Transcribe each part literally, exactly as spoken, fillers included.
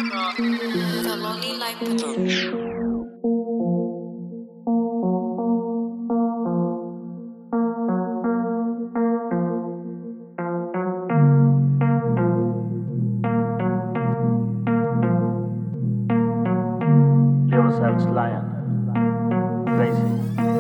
The Lonely Life Production. Yourselves Lion, Crazy.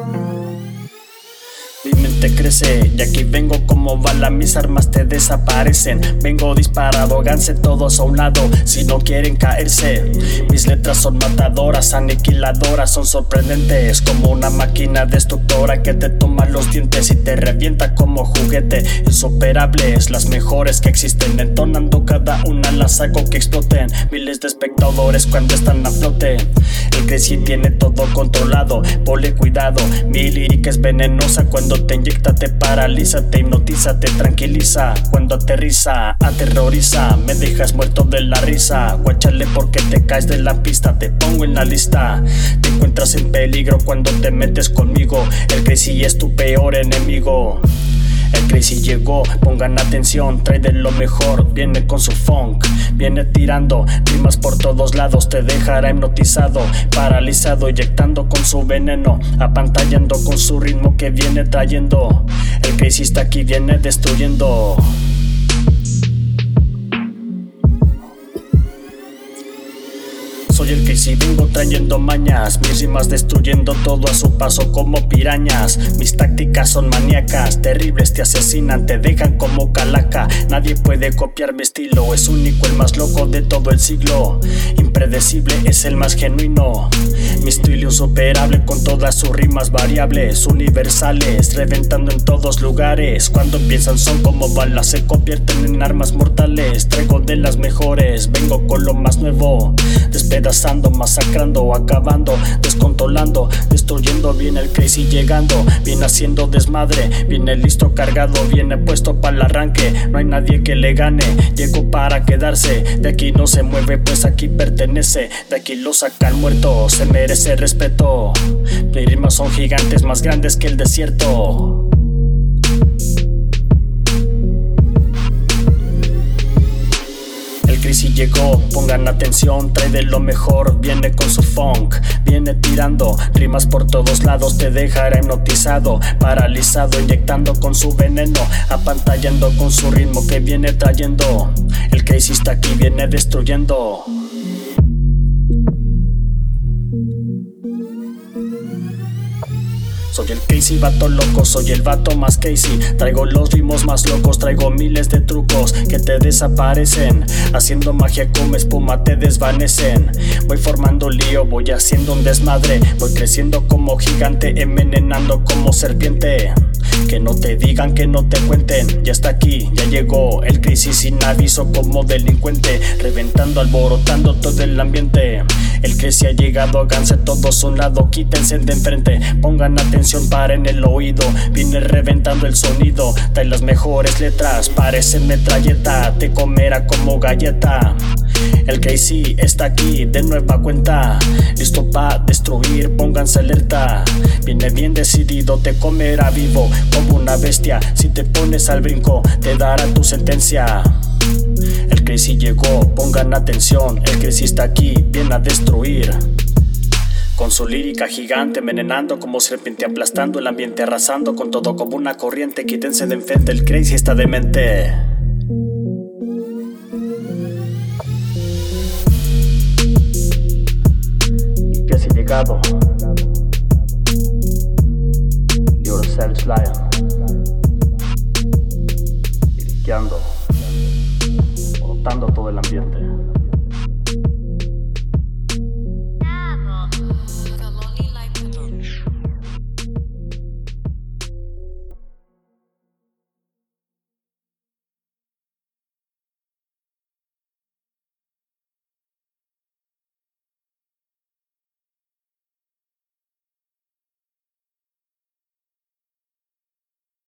Mi mente crece y aquí vengo como bala, mis armas te desaparecen. Vengo disparado, háganse todos a un lado si no quieren caerse. Mis letras son matadoras, aniquiladoras, son sorprendentes como una máquina destructora que te toma los dientes y te revienta como juguete. Insuperables, las mejores que existen, entonando cada una las hago que exploten. Miles de espectadores cuando están a flote. El Crazy tiene todo controlado, ponle cuidado. Mi lírica es venenosa, cuando te inyecta te paraliza, te hipnotiza, te tranquiliza. Cuando aterriza, aterroriza, me dejas muerto de la risa. Guáchale porque te caes de la pista, te pongo en la lista. Te encuentras en peligro cuando te metes conmigo. El Crazy es tu peor enemigo. El Crazy llegó, pongan atención, trae de lo mejor, viene con su funk. Viene tirando rimas por todos lados, te dejará hipnotizado, paralizado, inyectando con su veneno, apantallando con su ritmo que viene trayendo. El Crazy está aquí, viene destruyendo. Soy el Crazy, vengo trayendo mañas, mis rimas destruyendo todo a su paso como pirañas. Mis tácticas son maníacas, terribles, te asesinan, te dejan como calaca. Nadie puede copiar mi estilo, es único, el más loco de todo el siglo. Impredecible, es el más genuino. Mi estilo insuperable con todas sus rimas variables, universales, reventando en todos lugares. Cuando empiezan son como balas, se convierten en armas mortales. Traigo de las mejores, vengo con lo más nuevo, despedazando, masacrando, acabando, descontrolando, destruyendo. Viene el Crazy llegando, viene haciendo desmadre, viene listo, cargado, viene puesto para el arranque. No hay nadie que le gane, llegó para quedarse. De aquí no se mueve, pues aquí pertenece. De aquí lo sacan muerto, se merece respeto. Mis rimas son gigantes, más grandes que el desierto. El Crazy llegó, pongan atención, trae de lo mejor, viene con su funk, viene tirando rimas por todos lados, te dejará hipnotizado, paralizado, inyectando con su veneno, apantallando con su ritmo que viene trayendo. El Crazy está aquí, viene destruyendo. Soy el Crazy, vato loco, soy el vato más Crazy. Traigo los ritmos más locos, traigo miles de trucos que te desaparecen. Haciendo magia como espuma te desvanecen. Voy formando lío, voy haciendo un desmadre. Voy creciendo como gigante, envenenando como serpiente. Que no te digan, que no te cuenten, ya está aquí, ya llegó el Crazy sin aviso como delincuente, reventando, alborotando todo el ambiente. El Crazy ha llegado, háganse todos a un lado, quítense de enfrente, pongan atención, paren el oído. Viene reventando el sonido, trae las mejores letras, parece metralleta, te comerá como galleta. El Crazy está aquí de nueva cuenta, listo pa' destruir, pónganse alerta. Viene bien decidido, te comerá vivo como una bestia. Si te pones al brinco, te dará tu sentencia. El Crazy llegó, pongan atención, el Crazy está aquí, viene a destruir. Con su lírica gigante, envenenando como serpiente, aplastando el ambiente, arrasando con todo como una corriente. Quítense de enfrente, el Crazy está demente. Y que si llegado, Yourselves Lion, liriqueando, rotando todo el ambiente.